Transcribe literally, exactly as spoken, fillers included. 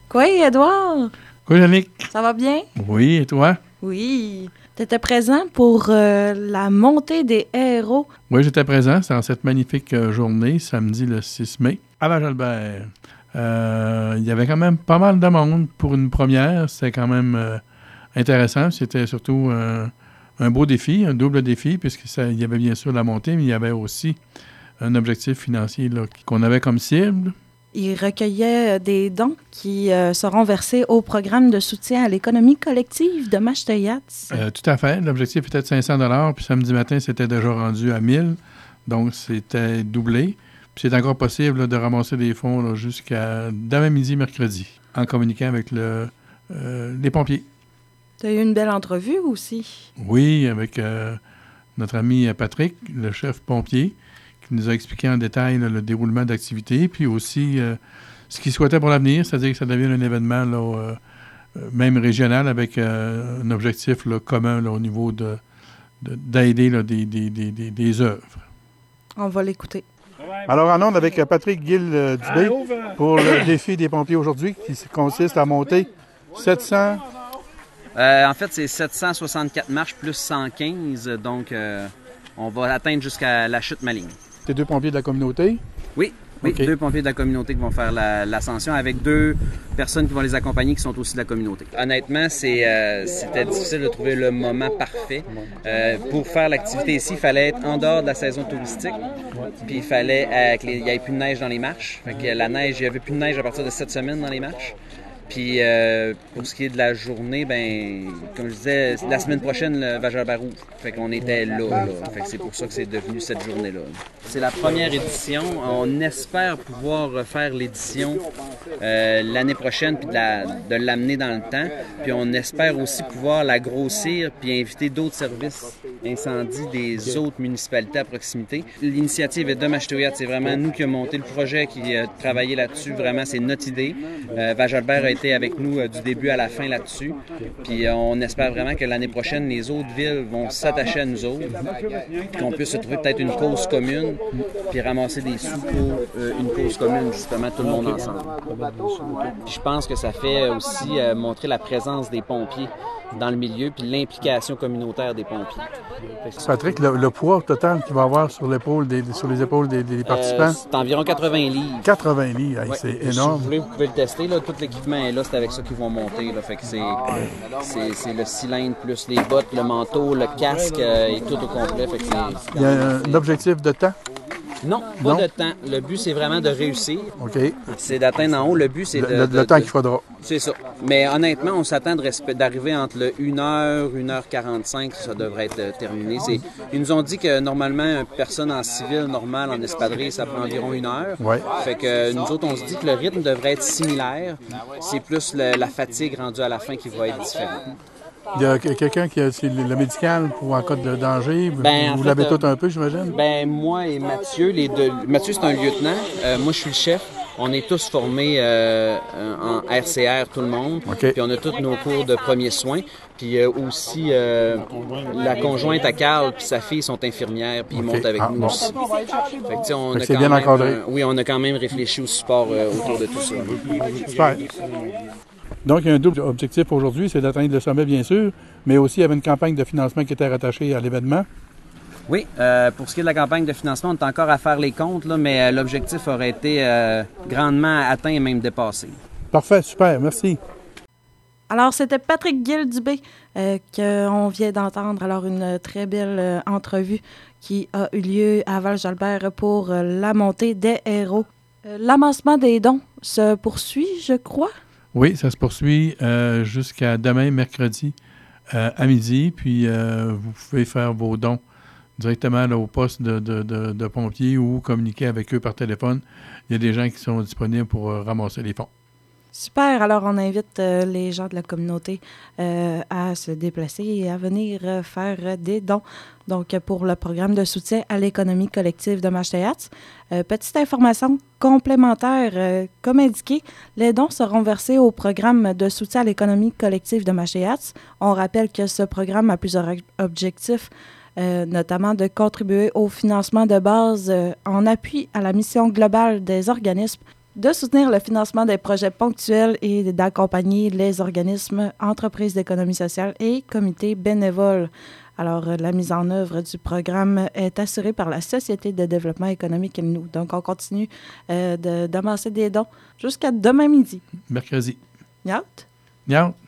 Quoi, Édouard? Quoi, Yannick? Ça va bien? Oui, et toi? Oui. Tu étais présent pour euh, la montée des héros. Oui, j'étais présent. C'est en cette magnifique euh, journée, samedi le six mai, à Val-Jalbert. Euh, il y avait quand même pas mal de monde pour une première. C'était quand même euh, intéressant. C'était surtout euh, un beau défi, un double défi, puisqu'il y avait bien sûr la montée, mais il y avait aussi un objectif financier là, qu'on avait comme cible. Il recueillait des dons qui euh, seront versés au programme de soutien à l'économie collective de Mashteuiatz. Euh, tout à fait. L'objectif était de cinq cents dollars, puis samedi matin, c'était déjà rendu à mille. Donc, c'était doublé. Puis c'est encore possible là, de ramasser des fonds là, jusqu'à demain midi, mercredi, en communiquant avec le, euh, les pompiers. Tu as eu une belle entrevue aussi. Oui, avec euh, notre ami Patrick, le chef pompier, qui nous a expliqué en détail là, le déroulement d'activité, puis aussi euh, ce qu'il souhaitait pour l'avenir, c'est-à-dire que ça devienne un événement là, euh, même régional avec euh, un objectif là, commun là, au niveau de, de, d'aider là, des, des, des, des, des œuvres. On va l'écouter. Alors, en ondes avec Patrick Guil-Dubé pour le défi des pompiers aujourd'hui qui consiste à monter sept cents... Euh, en fait, c'est sept cent soixante-quatre marches plus cent quinze, donc euh, on va atteindre jusqu'à la chute Maligne. C'est deux pompiers de la communauté? Oui, oui, okay. Deux pompiers de la communauté qui vont faire la, l'ascension avec deux personnes qui vont les accompagner qui sont aussi de la communauté. Honnêtement, c'est, euh, c'était difficile de trouver le moment parfait. Euh, pour faire l'activité ici, il fallait être en dehors de la saison touristique, puis il fallait euh, qu'il n'y ait plus de neige dans les marches. Fait que la neige, il n'y avait plus de neige à partir de cette semaine dans les marches. Puis euh, pour ce qui est de la journée, ben comme je disais, la semaine prochaine, le Val-Jalbert ouvre. Fait qu'on était là, là. Fait que c'est pour ça que c'est devenu cette journée-là. C'est la première édition. On espère pouvoir refaire l'édition euh, l'année prochaine puis de, la, de l'amener dans le temps. Puis on espère aussi pouvoir la grossir puis inviter d'autres services incendie des autres municipalités à proximité. L'initiative est de Mashteuiatz. C'est vraiment nous qui avons monté le projet, qui a travaillé là-dessus. Vraiment, c'est notre idée. Euh, Val-Jalbert a été avec nous euh, du début à la fin là-dessus. Puis euh, on espère vraiment que l'année prochaine, les autres villes vont s'attacher à nous autres, qu'on puisse se trouver peut-être une cause commune, puis ramasser des sous pour euh, une cause commune, justement, tout le monde ensemble. Puis je pense que ça fait aussi euh, montrer la présence des pompiers dans le milieu, puis l'implication communautaire des pompiers. Patrick, le, le poids total qu'il va avoir sur, l'épaule des, sur les épaules des, des participants? Euh, c'est environ quatre-vingts livres. quatre-vingts livres, hey, ouais. C'est Si énorme. vous voulez, vous pouvez le tester. Là. Tout l'équipement est là, c'est avec ça qu'ils vont monter. Là. Fait que c'est, c'est, c'est le cylindre plus les bottes, le manteau, le casque euh, et tout au complet. Fait que c'est, c'est Il y a un, un objectif de temps? Non, pas non. de temps. Le but, c'est vraiment de réussir. OK. C'est d'atteindre en haut. Le but, c'est le, de... Le, de, le temps de, qu'il faudra. C'est ça. Mais honnêtement, on s'attend de respe- d'arriver entre le une heure, une heure quarante-cinq, ça devrait être terminé. C'est, ils nous ont dit que normalement, une personne en civil normal, en espadrille, ça prend environ une heure. Ouais. Fait que nous autres, on se dit que le rythme devrait être similaire. C'est plus le, la fatigue rendue à la fin qui va être différente. Il y a quelqu'un qui a le médical pour en cas de danger. Ben, vous fait, l'avez euh, tout un peu, j'imagine? Ben moi et Mathieu, les deux. Mathieu, c'est un lieutenant. Euh, moi, je suis le chef. On est tous formés euh, en R C R, tout le monde. Okay. Puis on a tous nos cours de premiers soins. Puis euh, aussi, euh, la conjointe à Carl puis sa fille sont infirmières, puis ils okay. montent avec ah, nous bon. aussi. Fait que, on fait a que c'est quand bien même, encadré. Euh, oui, on a quand même réfléchi au support euh, autour de tout ça. Super. Donc, il y a un double objectif aujourd'hui, c'est d'atteindre le sommet, bien sûr, mais aussi il y avait une campagne de financement qui était rattachée à l'événement. Oui, euh, pour ce qui est de la campagne de financement, on est encore à faire les comptes, là, mais euh, l'objectif aurait été euh, grandement atteint et même dépassé. Parfait, super, merci. Alors, c'était Patrick Guil-Dubé euh, qu'on vient d'entendre. Alors, une très belle euh, entrevue qui a eu lieu à Val-Jalbert pour euh, la montée des héros. Euh, l'amassement des dons se poursuit, je crois. Oui, ça se poursuit euh, jusqu'à demain, mercredi, euh, à midi. Puis, euh, vous pouvez faire vos dons directement là, au poste de, de, de, de pompiers ou communiquer avec eux par téléphone. Il y a des gens qui sont disponibles pour euh, ramasser les fonds. Super. Alors, on invite euh, les gens de la communauté euh, à se déplacer et à venir euh, faire euh, des dons. Donc, pour le programme de soutien à l'économie collective de Mashteuiatz. Euh, petite information complémentaire, euh, comme indiqué, les dons seront versés au programme de soutien à l'économie collective de Mashteuiatz. On rappelle que ce programme a plusieurs objectifs, euh, notamment de contribuer au financement de base euh, en appui à la mission globale des organismes de soutenir le financement des projets ponctuels et d'accompagner les organismes, entreprises d'économie sociale et comités bénévoles. Alors, la mise en œuvre du programme est assurée par la Société de développement économique Innu. Donc, on continue euh, de, d'amasser des dons jusqu'à demain midi. Mercredi. Yacht? Yacht.